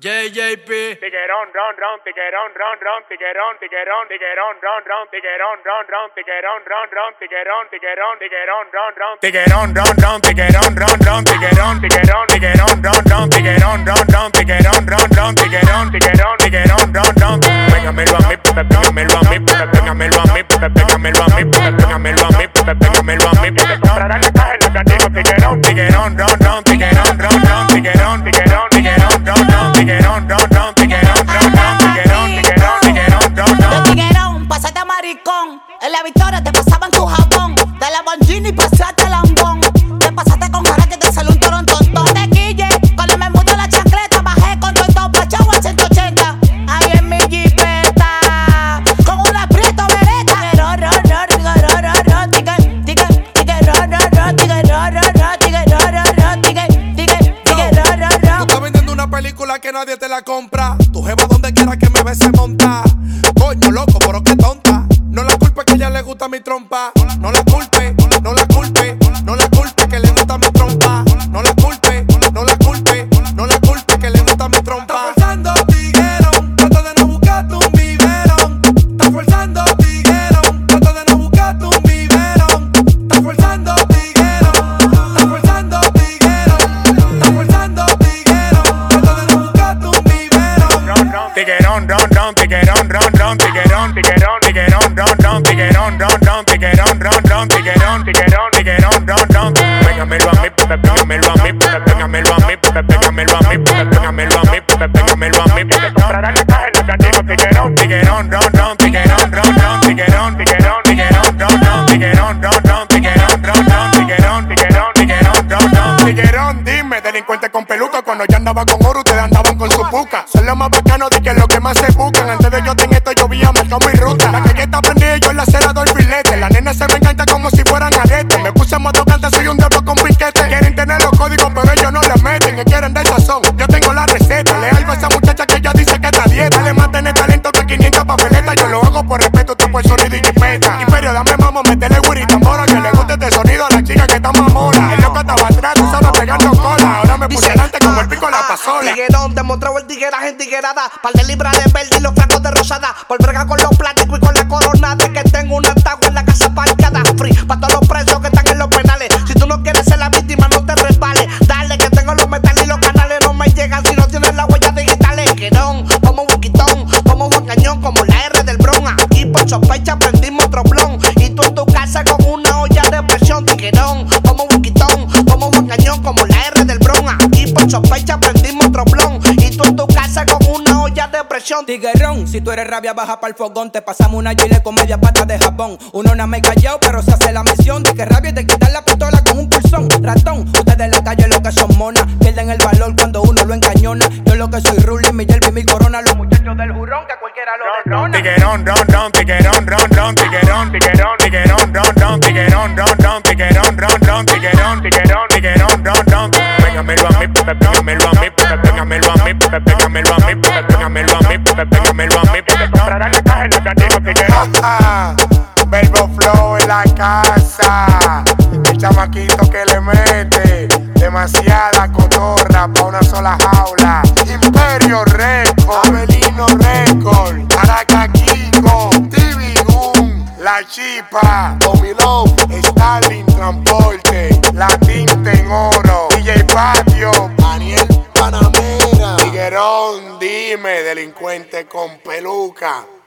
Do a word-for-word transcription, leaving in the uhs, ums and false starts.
J J P. Tiguerón, ron, ron, tiguerón, ron, ron, tiguerón, tiguerón, tiguerón, ron, ron, tiguerón, ron, ron, tiguerón, ron, ron, tiguerón, tiguerón, tiguerón, ron, ron, tiguerón, ron, ron, tiguerón, ron, ron, tiguerón, tiguerón, tiguerón, ron, ron, tiguerón, ron, ron, tiguerón, ron, ron, tiguerón, tiguerón, tiguerón, ron, ron. Pégamelo a mí, pégamelo a mí, pégamelo a mí, pégamelo a mí, pégamelo a mí, pégamelo a mí, porque comprarán la caja en la cantina. Tiguerón, tiguerón, ron, ron, tiguerón, ron, ron, tiguerón, tiguerón, tiguerón, ron, ron, tiguerón, ron, ron, tiguerón, ron, ron, tiguerón, tiguerón, tiguerón, ron, ron. Yo tiguerón, pasaste a maricón. En la Victoria te pasaban tu jabón. De la Lamborghini pasaste a lambón. Te pasaste con cara que te salió un torontontón. Te quille, con la memudo la chancleta. Bajé con todo pachao a ciento ochenta. Ahí en mi jipeta, con un aprieto bereta. Tiguerón, ron, ron, tiguerón, ron, ron, tiguerón, tiguerón, tiguerón, ron, ron, tiguerón, ron, ron, tiguerón, ron, ron, tiguerón, tiguerón, tiguerón, ron, ron. Tú estás vendiendo una película que nadie te la compra. Tu jeva donde quiera que me ve se monta. Coño, loco, pero qué tonta. No la culpe que a ella le gusta mi trompa. No la culpe, no la culpe, no la culpe que le gusta mi trompa. No la culpe, no la culpe, no la culpe que le gusta mi trompa. Está forzando tiguerón, trata de no buscarte un biberón. Está forzando tiguerón, trata de no buscarte un biberón. Está forzando tiguerón, está forzando tiguerón, está forzando tiguerón, trata de no buscarte un biberón. Ron, ron, tiguerón, ron, ron, tiguerón, ron, ron, tiguerón, tiguerón, tiguerón, ron, ron, tiguerón, ron, ron, tiguerón, ron, ron, tiguerón, tiguerón, tiguerón, ron, ron. Pégamelo a mí, pégamelo a mí, pégamelo a mí, pégamelo a mí, pégamelo a mí, pégamelo a mí, porque comprarán la caja en la cantina. Tiguerón, tiguerón, ron, ron, tiguerón, ron, ron, tiguerón, tiguerón, tiguerón, ron, ron, tiguerón, ron, ron, tiguerón, ron, ron, tiguerón, tiguerón, tiguerón, ron, ron. Tiguerón, dime, delincuente con peluca. Cuando yo andaba con oro, ustedes andaban con su puca. Son los más bacanos de que lo que más se buscan. Antes de yo tener esto, yo vi a marcar mi ruta. La calle está prendida y yo en la acera doy filete. La nena se me encanta como si fueran aretes. Me puse en moto canta, soy un diablo con piquete. Quieren tener los códigos, pero ellos no les meten. Que quieren del sazón, yo tengo la receta. Le algo a esa muchacha que ella dice que está dieta. Le más tener talento que quinientas papeletas. Yo lo hago por respeto, tú por sonido y jipeta. Imperio, dame mamo, métele güiri tambora. Que le guste este sonido a la chica que está mamona. El loco estaba atrás, tú sabes pegando cola. Ahora me puse delante como el pico de la pasola. Tiguerón, demostrado el tigueraje en tiguerada. Par de libras de verde y los frascos de rosada. Por brega con los plásticos y con la corona. De que tengo una tagua en la casa parcada. Free, pa' todos los presos que están en los penales. Si tú no quieres ser la víctima, no te resbales. Dale que tengo los metales y los canales. No me llegan si no tienes las huellas digitales. Tiguerón, como Buquitón, como Juan Cañón, como la R del Bronx. Aquí por sospecha prendimos otro blon. Y tú en tu casa con una olla de presión. Tiguerón, como Buquitón, como Juan Cañón, como la R del Bronx. Aquí por sospecha prendimos otro blon. Y tú en tu casa con una olla de presión. Tiguerón, si tú eres rabia, baja pa'l fogón. Te pasamos una gilet con media pata de Japón. Uno no me callado, pero se hace la misión. De que rabia es de quitar la pistola con un pulsón. Ratón, ustedes en la calle lo que son monas. Pierden el valor cuando uno lo encañona. Yo lo que soy Rulli, mi Jelby, mi corona. Los muchachos del jurón, que a cualquiera lo detona. Tiguerón, ron, ron, tiguerón, ron, ron, tiguerón, tiguerón, tiguerón, ron, ron, tiguerón, ron, ron, tiguerón, ron, ron, tiguerón, tiguerón, tiguerón, ron, ron. Pégamelo a mí, pégamelo a mí, pégamelo a mí, pégamelo a mí, pégamelo a mí, pégamelo a mí, porque comprarán la caja en la cantina. Tiguerón. Verbo Flow en la casa. El chamaquito que le mete demasiada cotorra pa' una sola jaula. Imperio Record, Abelino Record, Caracas Kiko, T V Goon, La Chipa, Domino, Stalin Transporte, La Tinta en Oro, D J Patio, Daniel Panamera. Tiguerón, dime, delincuente con peluca.